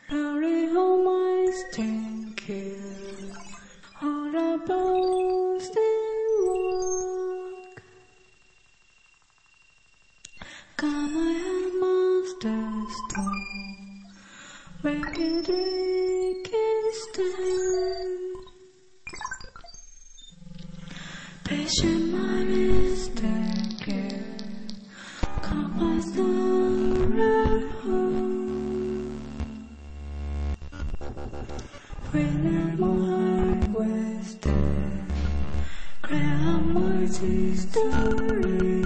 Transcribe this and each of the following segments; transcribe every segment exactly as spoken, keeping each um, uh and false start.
Lonely home I think you all about still walk. Come I master stone, make a drink stand. Patient mind is taken, come as the when I'm wasted, cry a mighty story.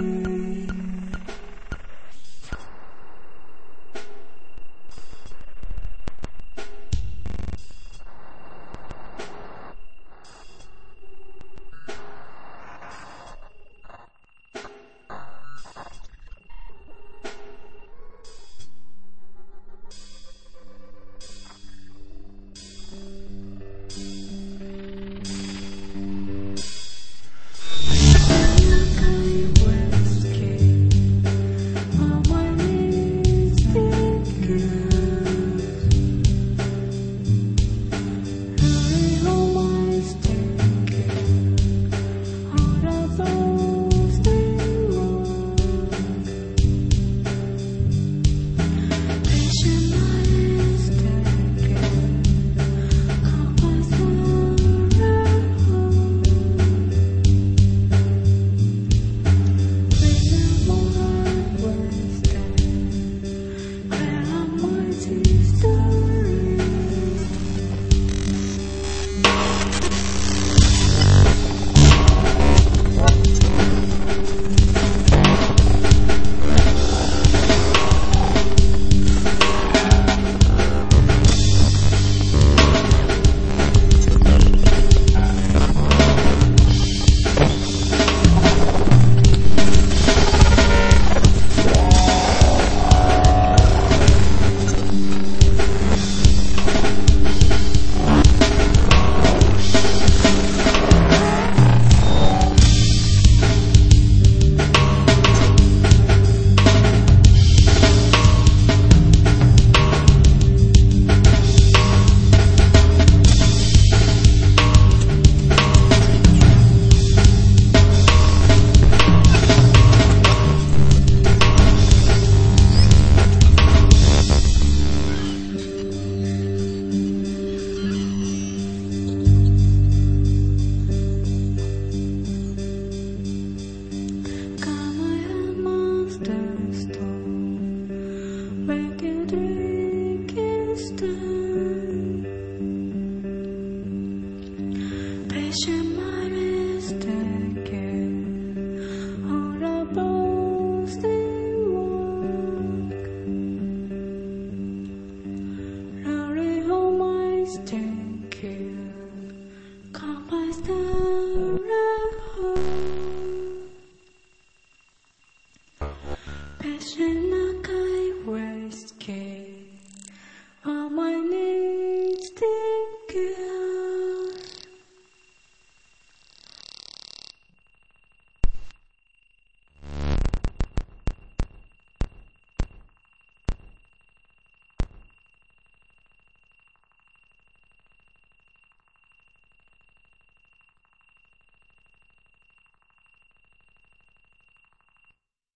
Patient mind is taken, all about still walk. Lonely home I think you, come by the road. Patient like I was scared.